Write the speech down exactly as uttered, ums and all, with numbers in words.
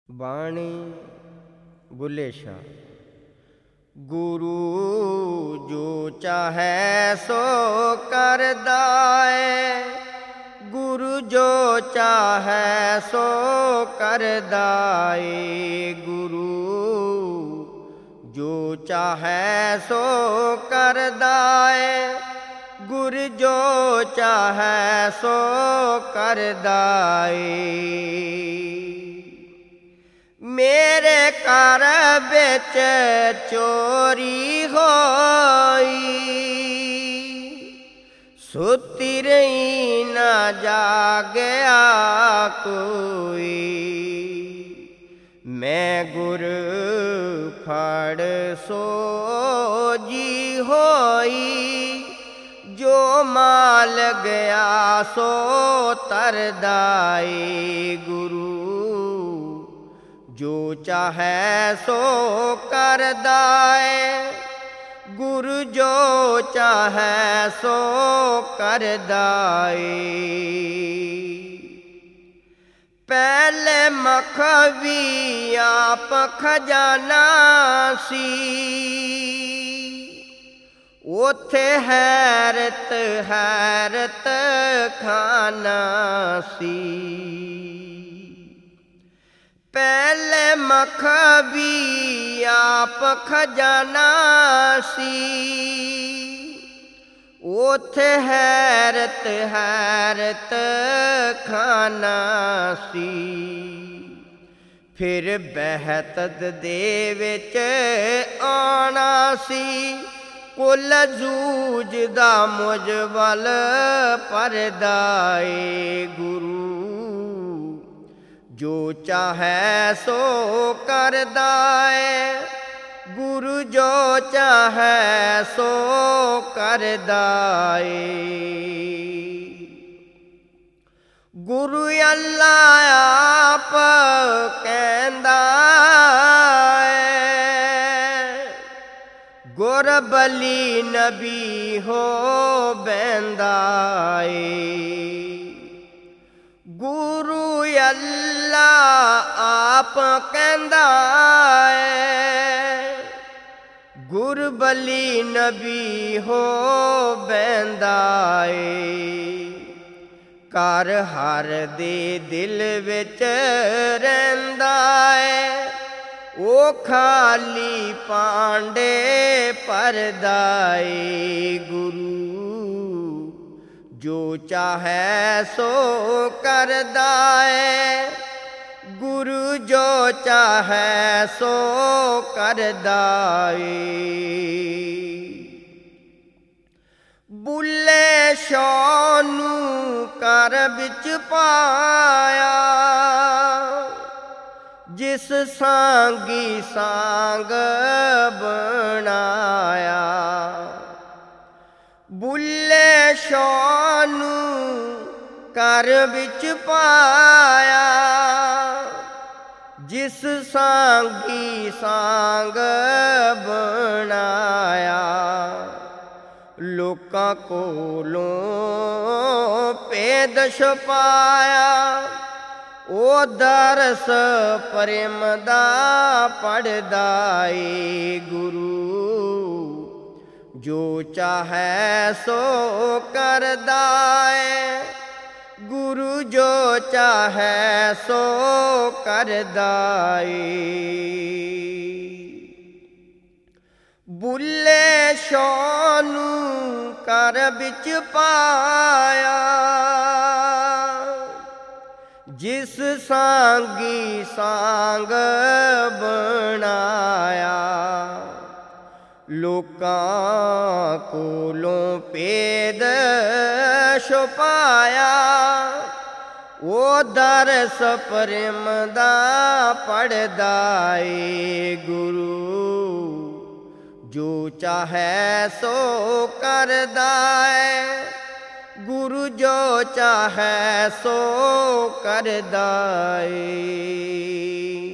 ਬਾਣੀ ਬੁੱਲੇ ਸ਼ਾਹ। ਗੁਰੂ ਜੋ ਚਾਹੈ ਸੋ ਕਰਦਾ ਏ, ਗੁਰੂ ਜੋ ਚਾਹੈ ਸੋ ਕਰਦਾ ਏ, ਗੁਰੂ ਜੋ ਚਾਹੈ ਸੋ ਕਰਦਾ ਏ, ਗੁਰ ਜੋ ਚਾਹੈ ਸੋ ਕਰਦਾ ਏ। ਮੇਰੇ ਘਰ ਵਿੱਚ ਚੋਰੀ ਹੋਈ, ਸੁੱਤੀ ਰਹੀ ਨਾ ਜਾਗਿਆ ਕੋਈ, ਮੈਂ ਗੁਰ ਫੜ ਸੋਝੀ ਹੋਈ, ਜੋ ਮਾਲ ਗਿਆ ਸੋ ਤਰਦਾ ਏ। ਗੁਰੂ ਜੋ ਚਾਹੈ ਸੋ ਕਰਦਾ ਏ, ਗੁਰੂ ਜੋ ਚਾਹੈ ਸੋ ਕਰਦਾ ਏ। ਪਹਿਲੇ ਮਖਵੀ ਆਪ ਖਜ਼ਾਨਾ ਸੀ, ਉੱਥੇ ਹੈਰਤ ਹੈਰਤ ਖਾਨਾ ਸੀ। ਪਹਿਲੇ ਮਖਵੀ ਆਪ ਖਜ਼ਾਨਾ ਸੀ, ਉੱਥੇ ਹੈਰਤ ਹੈਰਤ ਖਾਨਾ ਸੀ। ਫਿਰ ਬਹਿਤਤ ਦੇ ਵਿੱਚ ਆਉਣਾ ਸੀ, ਕੁਲ ਜੂਝਦਾ ਮੁਝ ਵੱਲ ਪਰਦਾ ਏ। ਗੁਰੂ ਜੋ ਚਾਹੈ ਸੋ ਕਰਦਾ ਏ, ਗੁਰੂ ਜੋ ਚਾਹੈ ਸੋ ਕਰਦਾ ਏ। ਗੁਰੂ ਅੱਲਾ ਆਪ ਕਹਿੰਦਾ ਏ, ਗੁਰ ਬਲੀ ਨਬੀ ਹੋ ਬਹਿੰਦਾ ਏ। ਗੁਰੂ ਅੱਲਾ ਆਪ ਕਹਿੰਦਾ ਏ, ਗੁਰ ਬਲੀ ਨਬੀ ਹੋ ਬਹਿੰਦਾ ਏ। ਘਰ ਹਰ ਦੇ ਦਿਲ ਵਿੱਚ ਰਹਿੰਦਾ ਏ, ਉਹ ਖਾਲੀ ਪਾਂਡੇ ਭਰਦਾ ਏ। ਗੁਰੂ ਜੋ ਚਾਹੈ ਸੋ ਕਰਦਾ ਏ, ਗੁਰੂ ਜੋ ਚਾਹੈ ਸੋ ਕਰਦਾ ਏ। ਬੁੱਲੇ ਸ਼ਾਹ ਨੂੰ ਘਰ ਵਿੱਚ ਪਾਇਆ, ਜਿਸ ਸਾਂਗੀ ਸਾਂਗ ਬਣਾਇਆ। ਬੁੱਲੇ ਸ਼ਾਹ ਨੂੰ ਘਰ ਵਿੱਚ ਪਾਇਆ, ਜਿਸ ਸਾਂਗੀ ਸਾਂਗ ਬਣਾਇਆ। ਲੋਕਾਂ ਕੋਲੋਂ ਭੇਦ ਛੁਪਾਇਆ, ਉਹ ਦਰਸ ਪ੍ਰੇਮ ਦਾ ਪੜਦਾ ਏ। ਗੁਰੂ ਜੋ ਚਾਹੈ ਸੋ ਕਰਦਾ ਏ, ਗੁਰੂ ਜੋ ਚਾਹੈ ਸੋ ਕਰਦਾ ਏ। ਬੁੱਲੇ ਸ਼ਾਹ ਨੂੰ ਘਰ ਵਿੱਚ ਪਾਇਆ, ਜਿਸ ਸਾਂਗੀ ਸਾਂਗ ਬਣਾਇਆ। ਲੋਕਾਂ ਕੋਲੋਂ ਭੇਦ ਛੁਪਾਇਆ, ਉਹ ਦਰਸ ਪ੍ਰੇਮ ਦਾ ਪੜਦਾ ਏ। ਗੁਰੂ ਜੋ ਚਾਹੈ ਸੋ ਕਰਦਾ ਏ, ਗੁਰੂ ਜੋ ਚਾਹੈ ਸੋ ਕਰਦਾ ਏ।